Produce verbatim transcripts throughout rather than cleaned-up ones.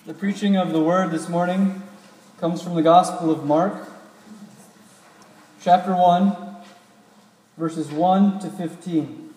The preaching of the Word this morning comes from the Gospel of Mark, chapter one, verses one to fifteen.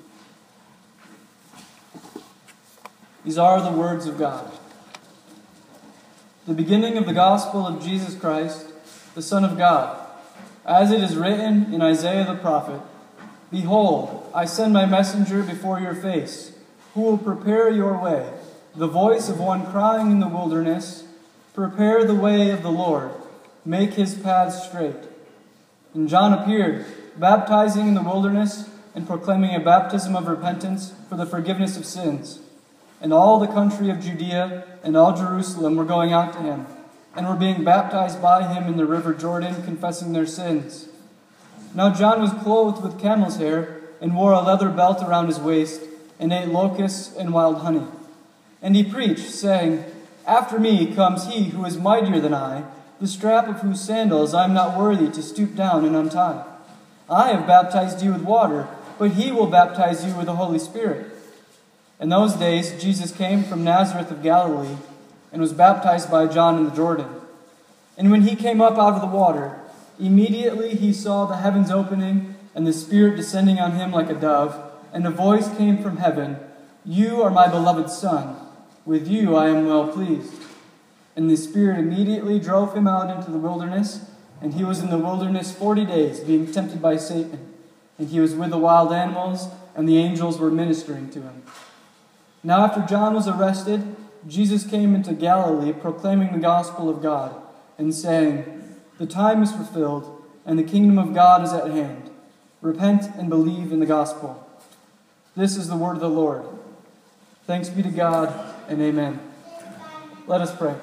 These are the words of God. The beginning of the Gospel of Jesus Christ, the Son of God, as it is written in Isaiah the prophet, "Behold, I send my messenger before your face, who will prepare your way. The voice of one crying in the wilderness, prepare the way of the Lord, make his paths straight." And John appeared, baptizing in the wilderness and proclaiming a baptism of repentance for the forgiveness of sins. And all the country of Judea and all Jerusalem were going out to him, and were being baptized by him in the river Jordan, confessing their sins. Now John was clothed with camel's hair, and wore a leather belt around his waist, and ate locusts and wild honey. And he preached, saying, "After me comes he who is mightier than I, the strap of whose sandals I am not worthy to stoop down and untie. I have baptized you with water, but he will baptize you with the Holy Spirit." In those days Jesus came from Nazareth of Galilee, and was baptized by John in the Jordan. And when he came up out of the water, immediately he saw the heavens opening, and the Spirit descending on him like a dove, and a voice came from heaven, "You are my beloved Son. With you I am well pleased." And the Spirit immediately drove him out into the wilderness, and he was in the wilderness forty days, being tempted by Satan. And he was with the wild animals, and the angels were ministering to him. Now after John was arrested, Jesus came into Galilee, proclaiming the gospel of God, and saying, "The time is fulfilled, and the kingdom of God is at hand. Repent and believe in the gospel." This is the word of the Lord. Thanks be to God, and amen. Let us pray.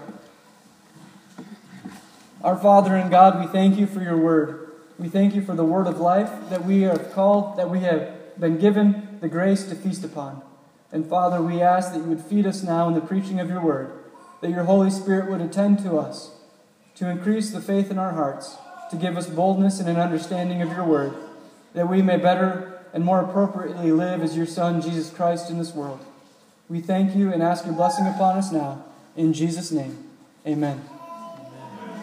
Our Father and God, we thank you for your word. We thank you for the word of life that we are called, that we have been given the grace to feast upon. And Father, we ask that you would feed us now in the preaching of your word, that your Holy Spirit would attend to us, to increase the faith in our hearts, to give us boldness and an understanding of your word, that we may better and more appropriately live as your Son, Jesus Christ, in this world. We thank you and ask your blessing upon us now. In Jesus' name, amen. Amen.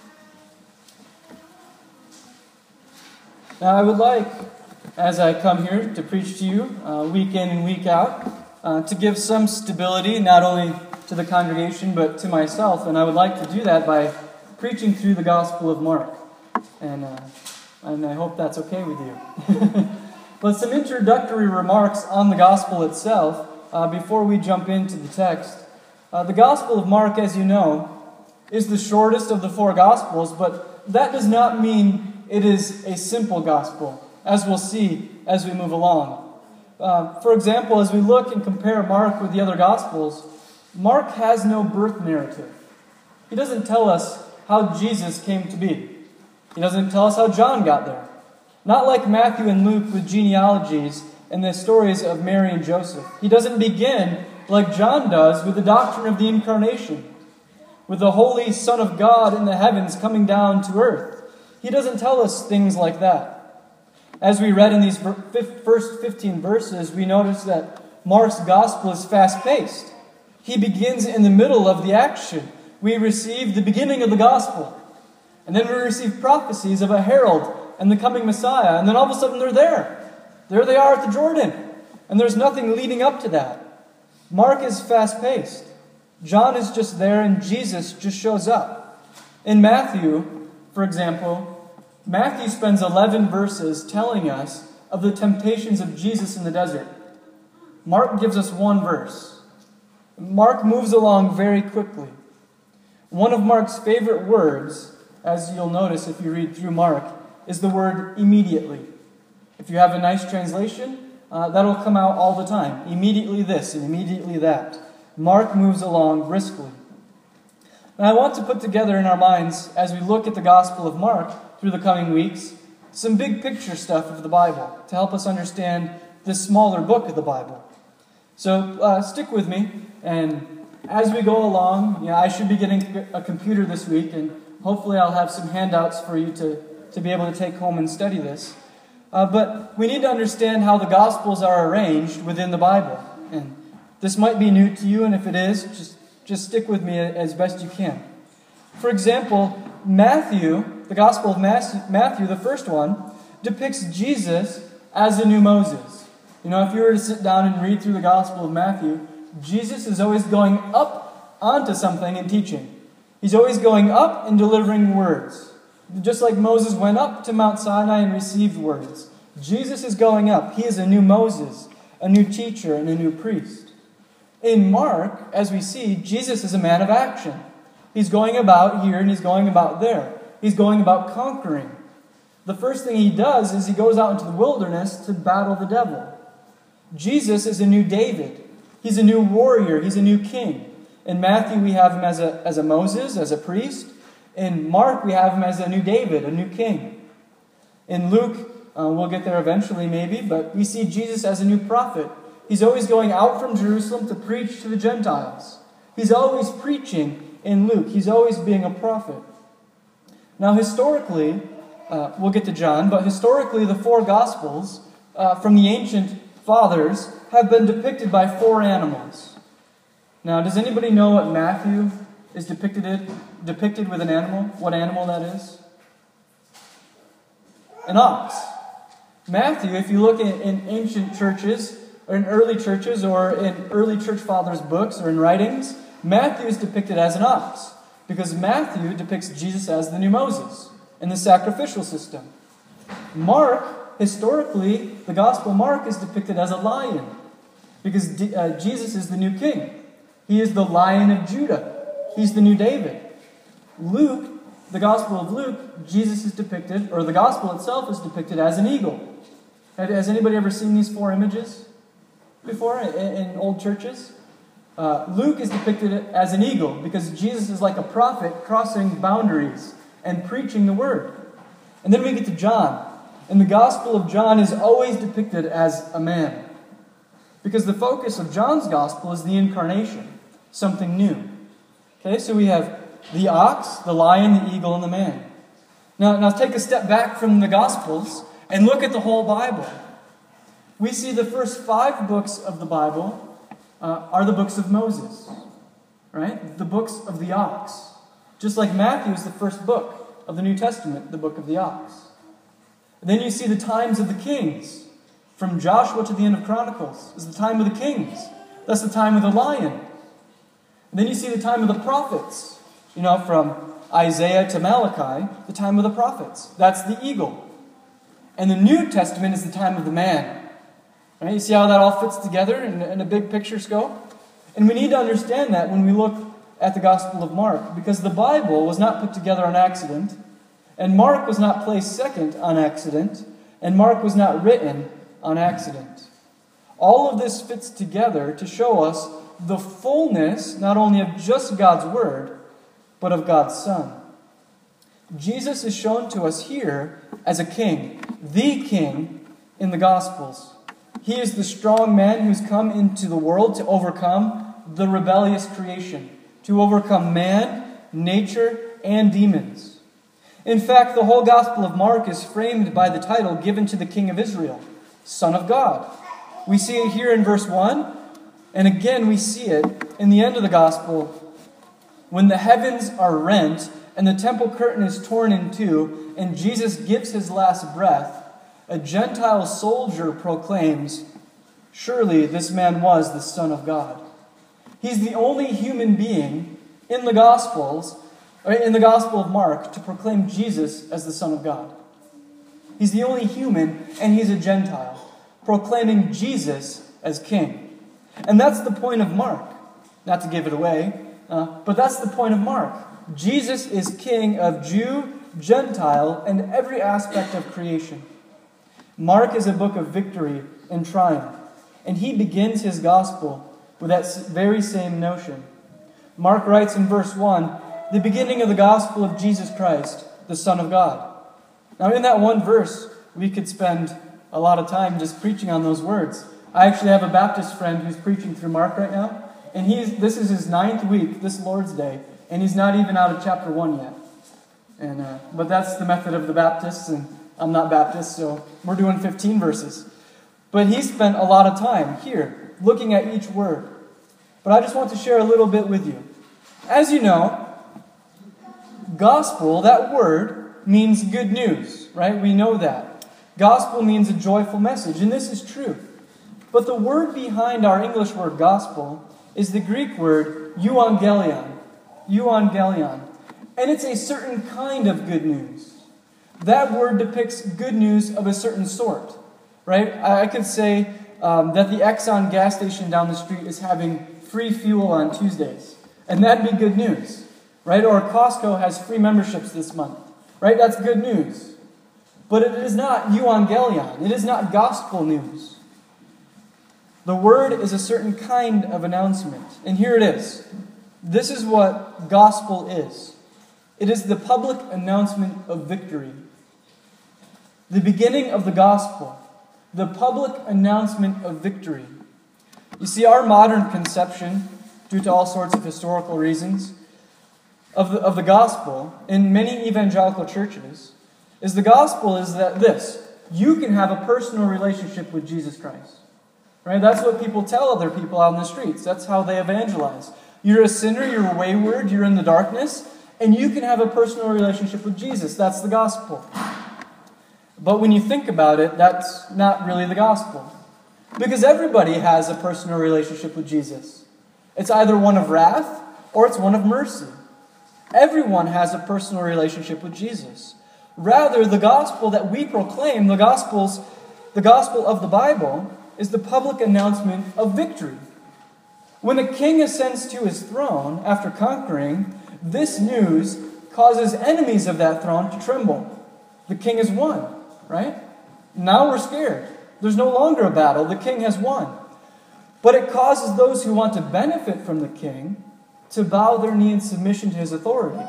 Now I would like, as I come here to preach to you uh, week in and week out, uh, to give some stability not only to the congregation but to myself. And I would like to do that by preaching through the Gospel of Mark. And, uh, and I hope that's okay with you. But some introductory remarks on the Gospel itself uh, before we jump into the text. Uh, the Gospel of Mark, as you know, is the shortest of the four Gospels, but that does not mean it is a simple Gospel, as we'll see as we move along. Uh, for example, as we look and compare Mark with the other Gospels, Mark has no birth narrative. He doesn't tell us how Jesus came to be. He doesn't tell us how John got there. Not like Matthew and Luke with genealogies and the stories of Mary and Joseph. He doesn't begin like John does with the doctrine of the Incarnation, with the Holy Son of God in the heavens coming down to earth. He doesn't tell us things like that. As we read in these first fifteen verses, we notice that Mark's gospel is fast-paced. He begins in the middle of the action. We receive the beginning of the gospel. And then we receive prophecies of a herald and the coming Messiah. And then all of a sudden they're there. There they are at the Jordan. And there's nothing leading up to that. Mark is fast-paced. John is just there and Jesus just shows up. In Matthew, for example, Matthew spends eleven verses telling us of the temptations of Jesus in the desert. Mark gives us one verse. Mark moves along very quickly. One of Mark's favorite words, as you'll notice if you read through Mark, is the word immediately. If you have a nice translation, uh, that'll come out all the time. Immediately this and immediately that. Mark moves along briskly. Now I want to put together in our minds, as we look at the Gospel of Mark through the coming weeks, some big picture stuff of the Bible to help us understand this smaller book of the Bible. So uh, stick with me, and as we go along, yeah, I should be getting a computer this week, and hopefully I'll have some handouts for you to, to be able to take home and study this. Uh, but we need to understand how the Gospels are arranged within the Bible. And this might be new to you, and if it is, just just stick with me as best you can. For example, Matthew, the Gospel of Matthew, the first one, depicts Jesus as the new Moses. You know, if you were to sit down and read through the Gospel of Matthew, Jesus is always going up onto something and teaching. He's always going up and delivering words. Just like Moses went up to Mount Sinai and received words. Jesus is going up. He is a new Moses, a new teacher, and a new priest. In Mark, as we see, Jesus is a man of action. He's going about here and he's going about there. He's going about conquering. The first thing he does is he goes out into the wilderness to battle the devil. Jesus is a new David. He's a new warrior. He's a new king. In Matthew, we have him as a, as a Moses, as a priest. In Mark, we have him as a new David, a new king. In Luke, uh, we'll get there eventually maybe, but we see Jesus as a new prophet. He's always going out from Jerusalem to preach to the Gentiles. He's always preaching in Luke. He's always being a prophet. Now, historically, uh, we'll get to John, but historically, the four Gospels uh, from the ancient fathers have been depicted by four animals. Now, does anybody know what Matthew is depicted depicted with an animal? What animal that is? An ox. Matthew, if you look in, in ancient churches, or in early churches, or in early church fathers' books, or in writings, Matthew is depicted as an ox, because Matthew depicts Jesus as the new Moses in the sacrificial system. Mark, historically, the Gospel Mark is depicted as a lion, because uh, Jesus is the new king. He is the Lion of Judah. He's the new David. Luke, the Gospel of Luke, Jesus is depicted, or the Gospel itself is depicted as an eagle. Has anybody ever seen these four images before in, in old churches? Uh, Luke is depicted as an eagle because Jesus is like a prophet crossing boundaries and preaching the word. And then we get to John. And the Gospel of John is always depicted as a man. Because the focus of John's Gospel is the incarnation, something new. Okay, so we have the ox, the lion, the eagle, and the man. Now, now take a step back from the Gospels and look at the whole Bible. We see the first five books of the Bible uh, are the books of Moses, right? The books of the ox. Just like Matthew is the first book of the New Testament, the book of the ox. And then you see the times of the kings. From Joshua to the end of Chronicles is the time of the kings. That's the time of the lion. And then you see the time of the prophets. You know, from Isaiah to Malachi, the time of the prophets. That's the eagle. And the New Testament is the time of the man. Right? You see how that all fits together in, in a big picture scope? And we need to understand that when we look at the Gospel of Mark, because the Bible was not put together on accident, and Mark was not placed second on accident, and Mark was not written on accident. All of this fits together to show us the fullness, not only of just God's Word, but of God's Son. Jesus is shown to us here as a king, the king in the Gospels. He is the strong man who's come into the world to overcome the rebellious creation, to overcome man, nature, and demons. In fact, the whole Gospel of Mark is framed by the title given to the King of Israel, Son of God. We see it here in verse one, and again we see it in the end of the Gospel. When the heavens are rent and the temple curtain is torn in two, and Jesus gives his last breath, a Gentile soldier proclaims, "Surely this man was the Son of God." He's the only human being in the Gospels, or in the Gospel of Mark, to proclaim Jesus as the Son of God. He's the only human, and he's a Gentile, proclaiming Jesus as king. And that's the point of Mark. Not to give it away, uh, but that's the point of Mark. Jesus is king of Jew, Gentile, and every aspect of creation. Mark is a book of victory and triumph, and he begins his gospel with that very same notion. Mark writes in verse one, the beginning of the gospel of Jesus Christ, the Son of God. Now in that one verse, we could spend a lot of time just preaching on those words. I actually have a Baptist friend who's preaching through Mark right now, and he's this is his ninth week, this Lord's Day, and he's not even out of chapter one yet. And uh, but that's the method of the Baptists, and I'm not Baptist, so we're doing fifteen verses. But he spent a lot of time here, looking at each word. But I just want to share a little bit with you. as you know, gospel, that word, means good news, right? We know that. Gospel means a joyful message, and this is true. But the word behind our English word gospel is the Greek word euangelion. Euangelion. And it's a certain kind of good news. That word depicts good news of a certain sort, right? I could say um, that the Exxon gas station down the street is having free fuel on Tuesdays, and that'd be good news, right? Or Costco has free memberships this month, right? That's good news. But it is not euangelion. It is not gospel news. The word is a certain kind of announcement. And here it is. This is what gospel is. It is the public announcement of victory. The beginning of the gospel. The public announcement of victory. You see, our modern conception, due to all sorts of historical reasons, of the, of the gospel in many evangelical churches, is the gospel is that this: you can have a personal relationship with Jesus Christ. Right? That's what people tell other people out in the streets. That's how they evangelize. You're a sinner, you're wayward, you're in the darkness, and you can have a personal relationship with Jesus. That's the gospel. But when you think about it, that's not really the gospel. Because everybody has a personal relationship with Jesus. It's either one of wrath or it's one of mercy. Everyone has a personal relationship with Jesus. Rather, the gospel that we proclaim, the gospels, the gospel of the Bible, is the public announcement of victory. When a king ascends to his throne after conquering, this news causes enemies of that throne to tremble. The king has won, right? Now we're scared. There's no longer a battle. The king has won. But it causes those who want to benefit from the king to bow their knee in submission to his authority.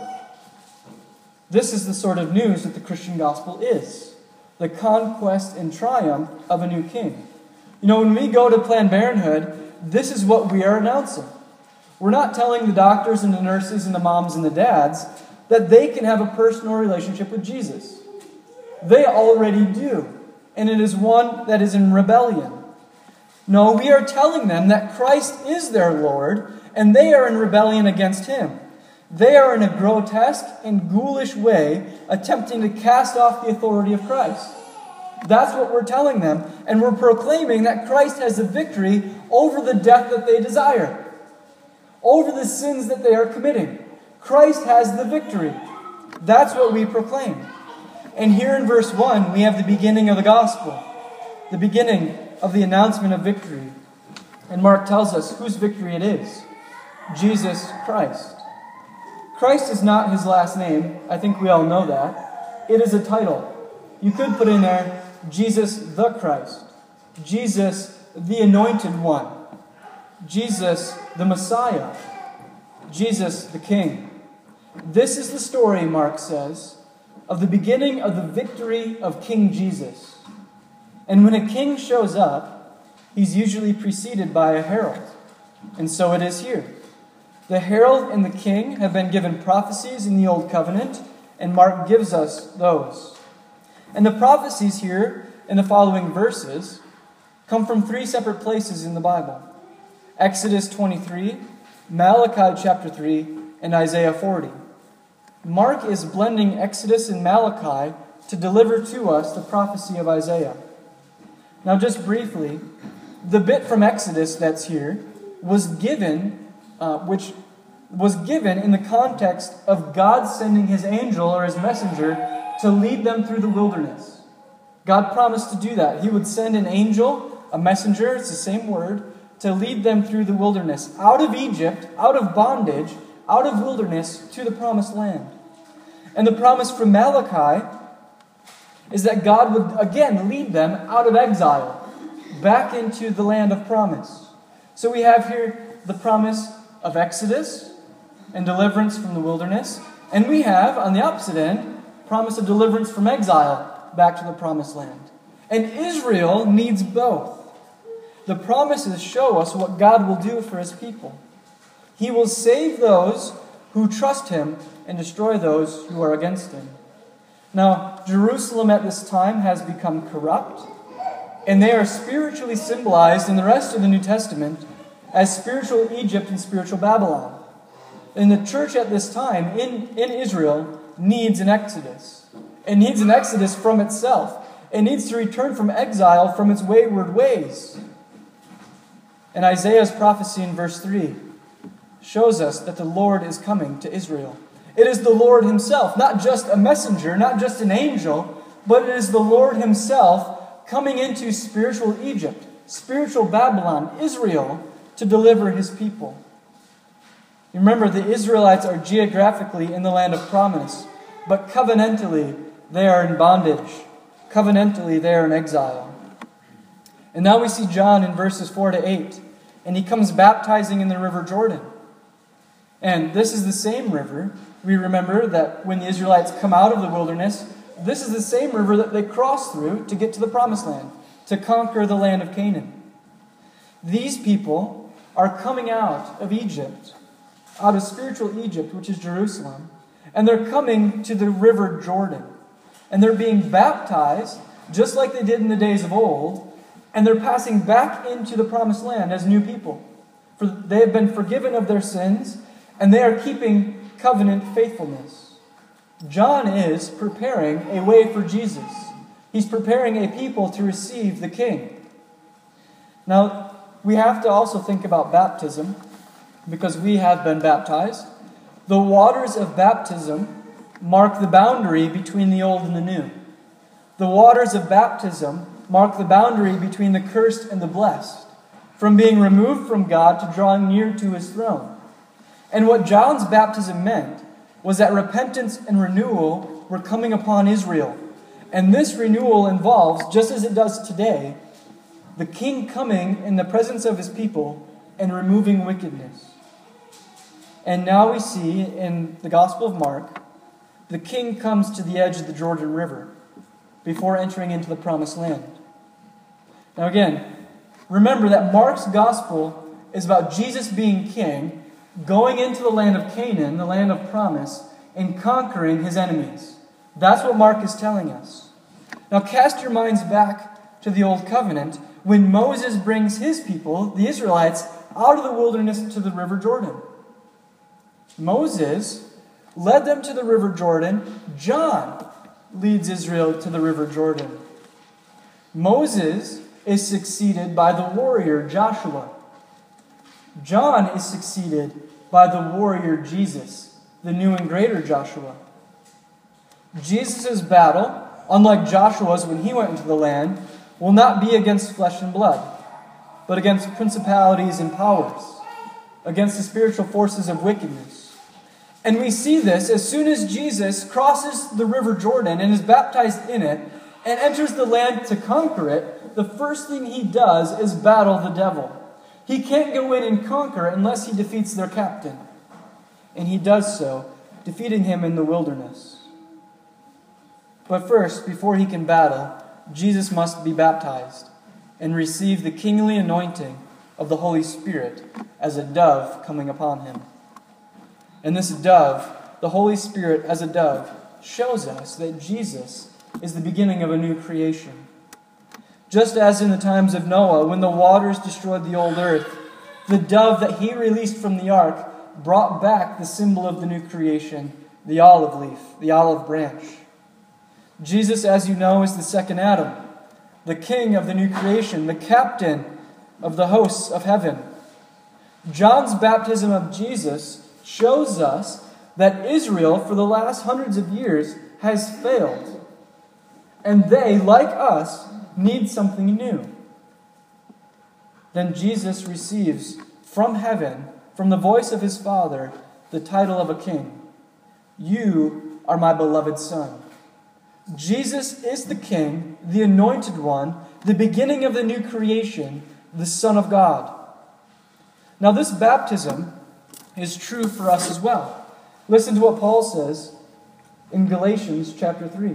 This is the sort of news that the Christian gospel is. The conquest and triumph of a new king. You know, when we go to Planned Parenthood, this is what we are announcing. We're not telling the doctors and the nurses and the moms and the dads that they can have a personal relationship with Jesus. They already do. And it is one that is in rebellion. No, we are telling them that Christ is their Lord, and they are in rebellion against Him. They are in a grotesque and ghoulish way attempting to cast off the authority of Christ. That's what we're telling them, and we're proclaiming that Christ has the victory over the death that they desire, over the sins that they are committing. Christ has the victory. That's what we proclaim. And here in verse one, we have the beginning of the gospel, the beginning of the announcement of victory. And Mark tells us whose victory it is: Jesus Christ. Christ is not his last name. I think we all know that. It is a title. You could put in there, Jesus the Christ, Jesus the Anointed One, Jesus the Messiah, Jesus the King. This is the story, Mark says, of the beginning of the victory of King Jesus. And when a king shows up, he's usually preceded by a herald. And so it is here. The herald and the king have been given prophecies in the Old Covenant, and Mark gives us those. And the prophecies here in the following verses come from three separate places in the Bible: Exodus twenty-three, Malachi chapter three, and Isaiah forty. Mark is blending Exodus and Malachi to deliver to us the prophecy of Isaiah. Now, just briefly, the bit from Exodus that's here was given, uh, which was given in the context of God sending His angel or His messenger to lead them through the wilderness. God promised to do that. He would send an angel, a messenger, it's the same word, to lead them through the wilderness, out of Egypt, out of bondage, out of wilderness to the promised land. And the promise from Malachi is that God would again lead them out of exile, back into the land of promise. So we have here the promise of Exodus and deliverance from the wilderness, and we have, on the opposite end, promise of deliverance from exile back to the promised land. And Israel needs both. The promises show us what God will do for His people. He will save those who trust Him and destroy those who are against Him. Now, Jerusalem at this time has become corrupt, and they are spiritually symbolized in the rest of the New Testament as spiritual Egypt and spiritual Babylon. And the church at this time in, in Israel needs an exodus. It needs an exodus from itself. It needs to return from exile from its wayward ways. And Isaiah's prophecy in verse three shows us that the Lord is coming to Israel. It is the Lord himself, not just a messenger, not just an angel, but it is the Lord himself coming into spiritual Egypt, spiritual Babylon, Israel, to deliver his people. You remember, the Israelites are geographically in the land of promise, but covenantally they are in bondage. Covenantally they are in exile. And now we see John in verses four to eight, and he comes baptizing in the river Jordan. And this is the same river. We remember that when the Israelites come out of the wilderness, this is the same river that they cross through to get to the promised land, to conquer the land of Canaan. These people are coming out of Egypt, out of spiritual Egypt, which is Jerusalem, and they're coming to the river Jordan. And they're being baptized, just like they did in the days of old, and they're passing back into the promised land as new people. For they have been forgiven of their sins, and they are keeping covenant faithfulness. John is preparing a way for Jesus. He's preparing a people to receive the King. Now, we have to also think about baptism, because we have been baptized. The waters of baptism mark the boundary between the old and the new. The waters of baptism mark the boundary between the cursed and the blessed, from being removed from God to drawing near to his throne. And what John's baptism meant was that repentance and renewal were coming upon Israel. And this renewal involves, just as it does today, the king coming in the presence of his people and removing wickedness. And now we see in the Gospel of Mark, the king comes to the edge of the Jordan River before entering into the promised land. Now again, remember that Mark's Gospel is about Jesus being king, going into the land of Canaan, the land of promise, and conquering his enemies. That's what Mark is telling us. Now cast your minds back to the Old Covenant when Moses brings his people, the Israelites, out of the wilderness to the river Jordan. Moses led them to the river Jordan. John leads Israel to the river Jordan. Moses is succeeded by the warrior Joshua. John is succeeded by the warrior Jesus, the new and greater Joshua. Jesus' battle, unlike Joshua's when he went into the land, will not be against flesh and blood, but against principalities and powers, against the spiritual forces of wickedness. And we see this as soon as Jesus crosses the river Jordan and is baptized in it and enters the land to conquer it. The first thing he does is battle the devil. He can't go in and conquer unless he defeats their captain. And he does so, defeating him in the wilderness. But first, before he can battle, Jesus must be baptized and receive the kingly anointing of the Holy Spirit as a dove coming upon him. And this dove, the Holy Spirit as a dove, shows us that Jesus is the beginning of a new creation. Just as in the times of Noah, when the waters destroyed the old earth, the dove that he released from the ark brought back the symbol of the new creation, the olive leaf, the olive branch. Jesus, as you know, is the second Adam, the king of the new creation, the captain of the hosts of heaven. John's baptism of Jesus shows us that Israel, for the last hundreds of years, has failed. And they, like us, need something new. Then Jesus receives from heaven, from the voice of his Father, the title of a king. You are my beloved Son. Jesus is the King, the Anointed One, the beginning of the new creation, the Son of God. Now this baptism is true for us as well. Listen to what Paul says in Galatians chapter three,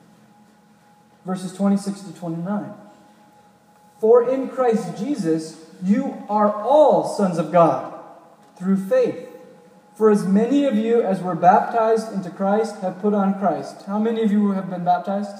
verses twenty-six to twenty-nine. For in Christ Jesus you are all sons of God through faith. For as many of you as were baptized into Christ have put on Christ. How many of you have been baptized?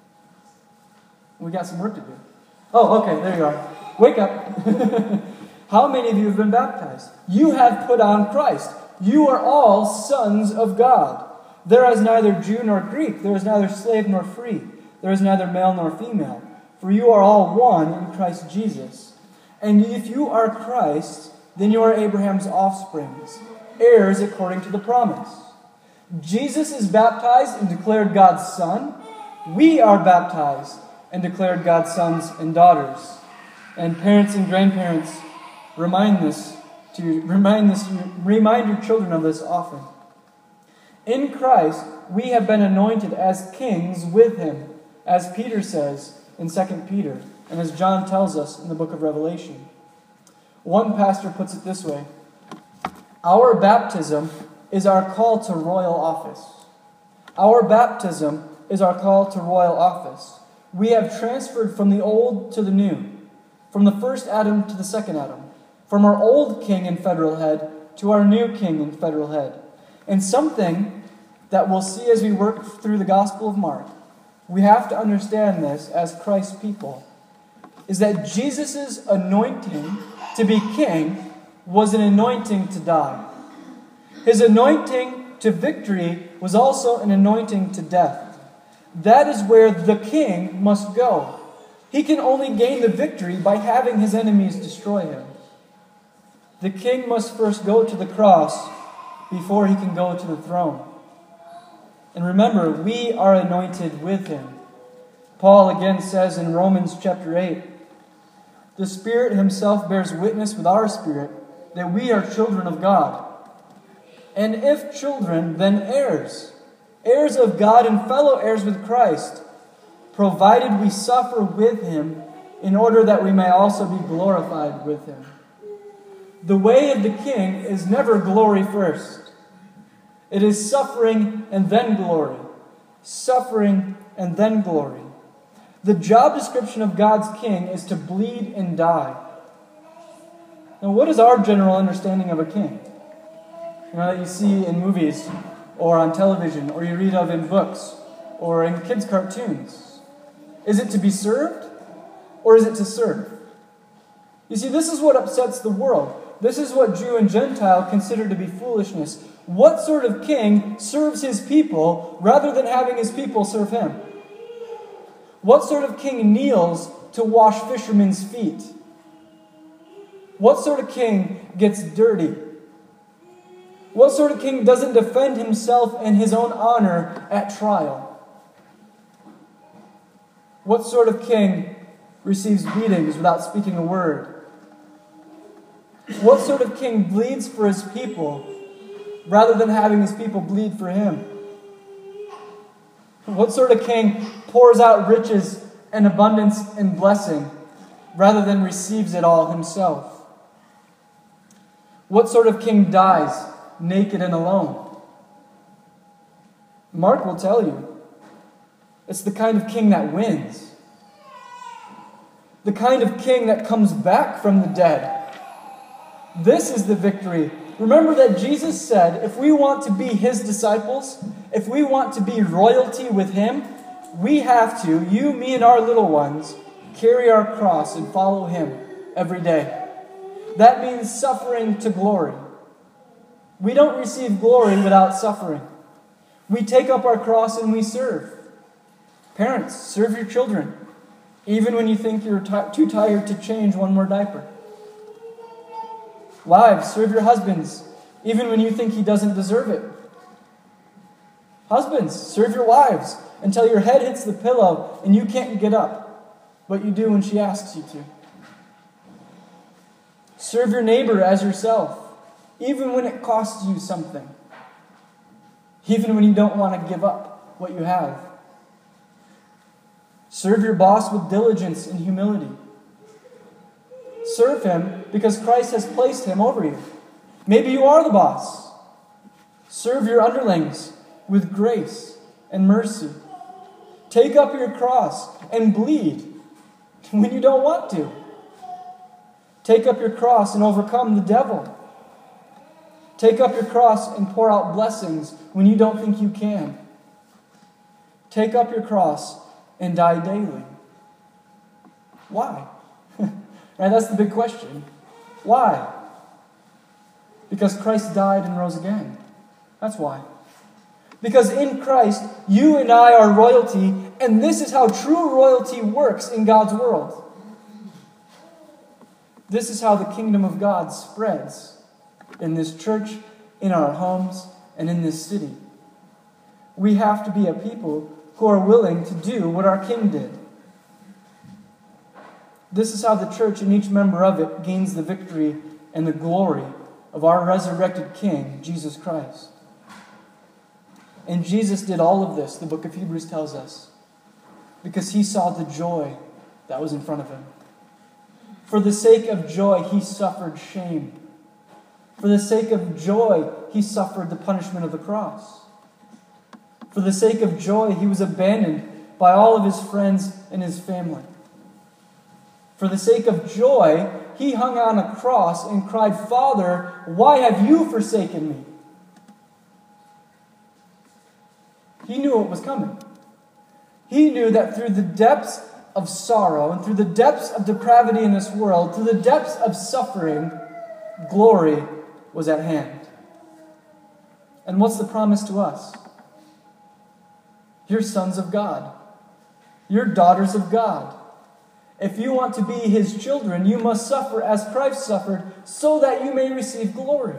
We got some work to do. Oh, okay, there you are. Wake up. How many of you have been baptized? You have put on Christ. You are all sons of God. There is neither Jew nor Greek. There is neither slave nor free. There is neither male nor female. For you are all one in Christ Jesus. And if you are Christ, then you are Abraham's offsprings, heirs according to the promise. Jesus is baptized and declared God's son. We are baptized and declared God's sons and daughters. And parents and grandparents, remind this to remind this remind your children of this often. In Christ, we have been anointed as kings with him, as Peter says in Second Peter, and as John tells us in the book of Revelation. One pastor puts it this way: our baptism is our call to royal office. Our baptism is our call to royal office. We have transferred from the old to the new, from the first Adam to the second Adam, from our old king and federal head to our new king and federal head. And something that we'll see as we work through the Gospel of Mark, we have to understand this as Christ's people, is that Jesus' anointing to be king was an anointing to die. His anointing to victory was also an anointing to death. That is where the king must go. He can only gain the victory by having his enemies destroy him. The king must first go to the cross before he can go to the throne. And remember, we are anointed with him. Paul again says in Romans chapter eight, the Spirit himself bears witness with our spirit that we are children of God. And if children, then heirs, heirs of God and fellow heirs with Christ, provided we suffer with him in order that we may also be glorified with him. The way of the king is never glory first. It is suffering and then glory. Suffering and then glory. The job description of God's king is to bleed and die. Now, what is our general understanding of a king? You know, that you see in movies or on television or you read of in books or in kids' cartoons. Is it to be served or is it to serve? You see, this is what upsets the world. This is what Jew and Gentile consider to be foolishness. What sort of king serves his people rather than having his people serve him? What sort of king kneels to wash fishermen's feet? What sort of king gets dirty? What sort of king doesn't defend himself and his own honor at trial? What sort of king receives beatings without speaking a word? What sort of king bleeds for his people rather than having his people bleed for him? What sort of king pours out riches and abundance and blessing rather than receives it all himself? What sort of king dies naked and alone? Mark will tell you. It's the kind of king that wins. The kind of king that comes back from the dead. This is the victory. Remember that Jesus said, if we want to be his disciples, if we want to be royalty with him, we have to, you, me, and our little ones, carry our cross and follow him every day. That means suffering to glory. We don't receive glory without suffering. We take up our cross and we serve. Parents, serve your children, even when you think you're t- too tired to change one more diaper. Wives, serve your husbands, even when you think he doesn't deserve it. Husbands, serve your wives until your head hits the pillow and you can't get up, but you do when she asks you to. Serve your neighbor as yourself, even when it costs you something. Even when you don't want to give up what you have. Serve your boss with diligence and humility. Serve him because Christ has placed him over you. Maybe you are the boss. Serve your underlings with grace and mercy. Take up your cross and bleed when you don't want to. Take up your cross and overcome the devil. Take up your cross and pour out blessings when you don't think you can. Take up your cross and die daily. Why? Right, that's the big question. Why? Because Christ died and rose again. That's why. Because in Christ, you and I are royalty, and this is how true royalty works in God's world. This is how the kingdom of God spreads in this church, in our homes, and in this city. We have to be a people who are willing to do what our King did. This is how the church and each member of it gains the victory and the glory of our resurrected King, Jesus Christ. And Jesus did all of this, the book of Hebrews tells us, because he saw the joy that was in front of him. For the sake of joy, he suffered shame. For the sake of joy, he suffered the punishment of the cross. For the sake of joy, he was abandoned by all of his friends and his family. For the sake of joy, he hung on a cross and cried, "Father, why have you forsaken me?" He knew what was coming. He knew that through the depths of sorrow and through the depths of depravity in this world, through the depths of suffering, glory was at hand. And what's the promise to us? You're sons of God. You're daughters of God. If you want to be his children, you must suffer as Christ suffered so that you may receive glory.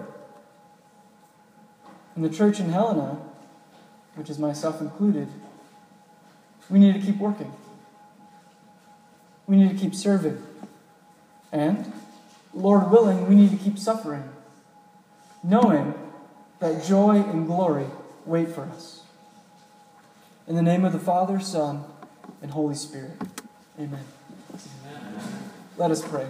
In the church in Helena, which is myself included, we need to keep working. We need to keep serving. And, Lord willing, we need to keep suffering, knowing that joy and glory wait for us. In the name of the Father, Son, and Holy Spirit. Amen. Amen. Let us pray.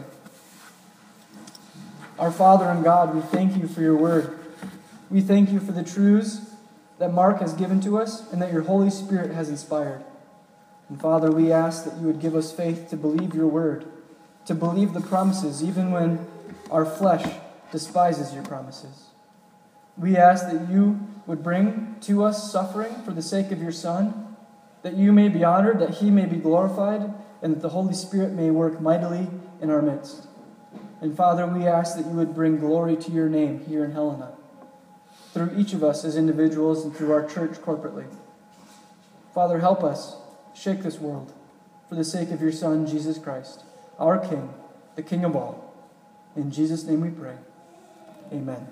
Our Father and God, we thank you for your word. We thank you for the truths that Mark has given to us and that your Holy Spirit has inspired. And Father, we ask that you would give us faith to believe your word, to believe the promises, even when our flesh despises your promises. We ask that you would bring to us suffering for the sake of your Son, that you may be honored, that he may be glorified, and that the Holy Spirit may work mightily in our midst. And Father, we ask that you would bring glory to your name here in Helena, through each of us as individuals and through our church corporately. Father, help us shake this world for the sake of your Son, Jesus Christ, our King, the King of all. In Jesus' name we pray. Amen.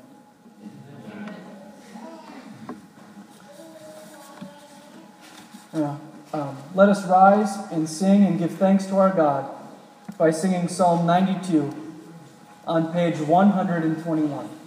Uh, um, let us rise and sing and give thanks to our God by singing Psalm ninety-two on page one hundred twenty-one.